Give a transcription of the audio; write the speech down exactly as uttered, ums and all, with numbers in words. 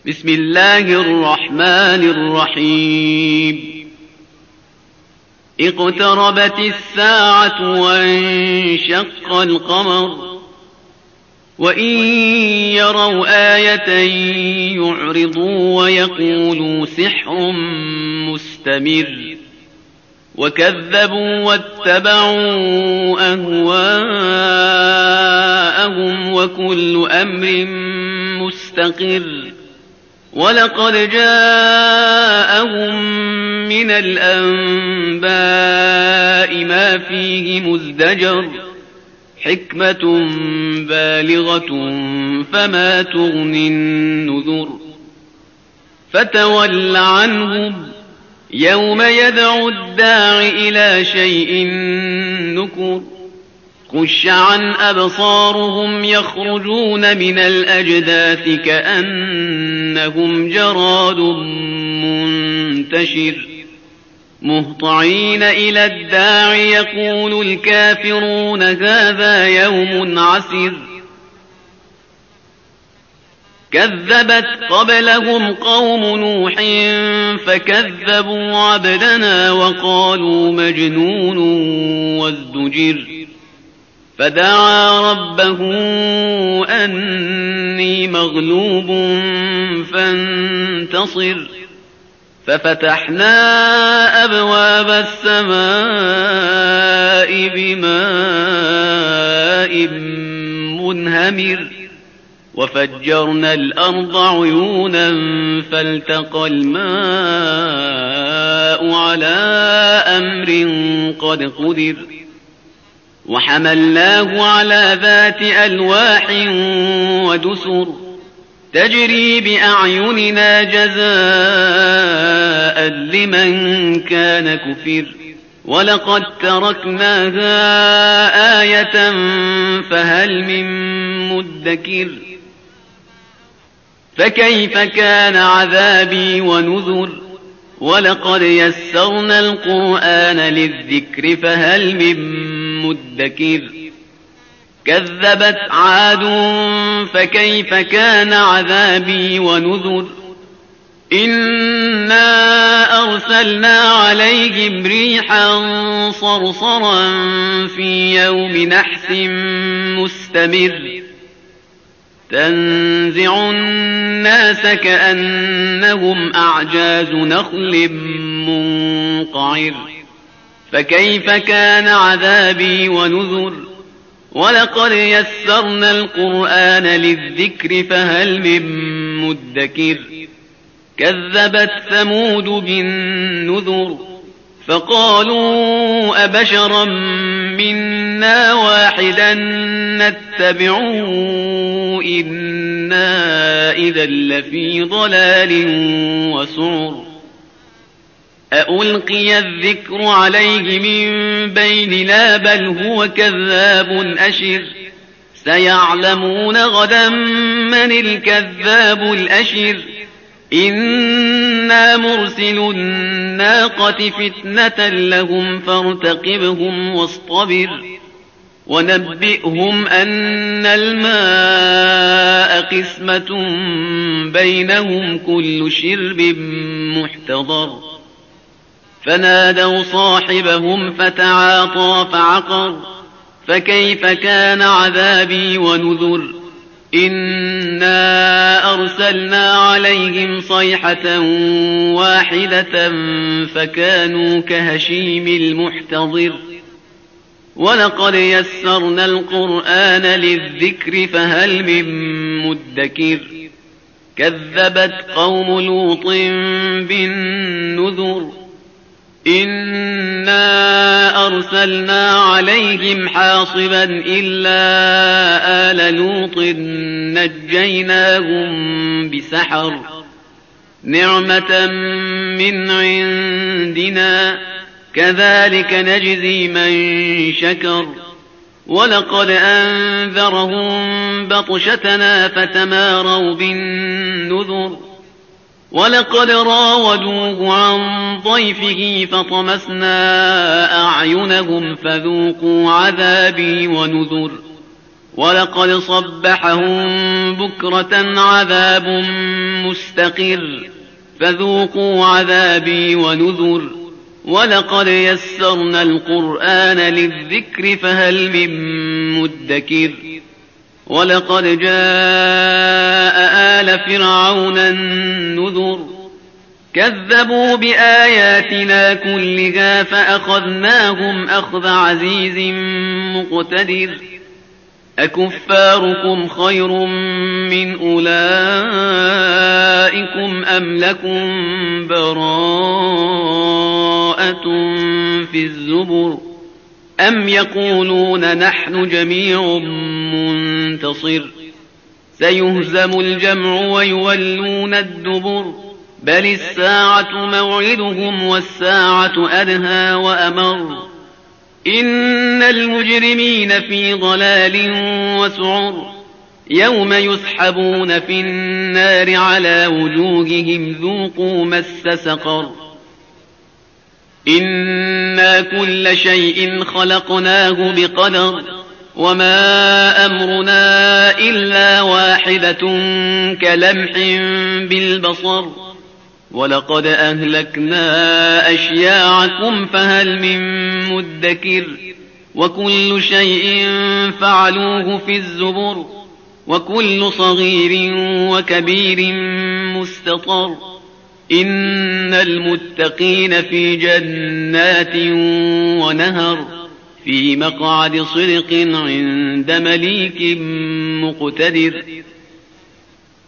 بسم الله الرحمن الرحيم اقتربت الساعة وانشق القمر وإن يروا آية يعرضوا ويقولوا سحر مستمر وكذبوا واتبعوا أهواءهم وكل أمر مستقر ولقد جاءهم من الأنباء ما فيه مزدجر حكمة بالغة فما تغني النذر فتول عنهم يوم يدعو الداع إلى شيء نكر خش عن أبصارهم يخرجون من الأجداث كأنهم جراد منتشر مهطعين إلى الداع يقول الكافرون هذا يوم عسر كذبت قبلهم قوم نوح فكذبوا عبدنا وقالوا مجنون وازدجر فدعا ربه أني مغلوب فانتصر ففتحنا أبواب السماء بماء منهمر وفجرنا الأرض عيونا فالتقى الماء على أمر قد قدر وحملناه على ذات ألواح ودسر تجري بأعيننا جزاء لمن كان كفر ولقد تركناها آية فهل من مدكر فكيف كان عذابي ونذر ولقد يسرنا القرآن للذكر فهل من مدكر كذبت عاد فكيف كان عذابي ونذر إنا أرسلنا عليهم ريحا صرصرا في يوم نحس مستمر تنزع الناس كأنهم أعجاز نخل منقعر فكيف كان عذابي ونذر ولقد يسرنا القرآن للذكر فهل من مدكر كذبت ثمود بالنذر فقالوا أبشرا منا واحدا نتبعه إنا إذا لفي ضلال وسعر أألقي الذكر عليه من بيننا بل هو كذاب أشر سيعلمون غدا من الكذاب الأشر إنا مرسل الناقة فتنة لهم فارتقبهم واصطبر ونبئهم أن الماء قسمة بينهم كل شرب محتضر فنادوا صاحبهم فتعاطى فعقر فكيف كان عذابي ونذر إنا أرسلنا عليهم صيحة واحدة فكانوا كهشيم المحتضر ولقد يسرنا القرآن للذكر فهل من مدكر كذبت قوم لوط بالنذر إنا أرسلنا عليهم حاصبا إلا آل لوط نجيناهم بسحر نعمة من عندنا كذلك نجزي من شكر ولقد أنذرهم بطشتنا فتماروا بالنذر ولقد راودوه عن ضيفه فطمسنا أعينهم فذوقوا عذابي ونذر ولقد صبحهم بكرة عذاب مستقر فذوقوا عذابي ونذر ولقد يسرنا القرآن للذكر فهل من مدكر ولقد جاء آل فرعون النذر كذبوا بآياتنا كلها فأخذناهم أخذ عزيز مقتدر أكفاركم خير من أولئكم أم لكم براءة في الزبر أم يقولون نحن جميع منتصر سيهزم الجمع ويولون الدبر بل الساعة موعدهم والساعة أدهى وأمر إن المجرمين في ضلال وسعر يوم يسحبون في النار على وجوههم ذوقوا مس سقر إنا كل شيء خلقناه بقدر وما أمرنا إلا واحدة كلمح بالبصر ولقد أهلكنا أشياعكم فهل من مدكر وكل شيء فعلوه في الزبر وكل صغير وكبير مستطر إن المتقين في جنات ونهر في مقعد صدق عند مليك مقتدر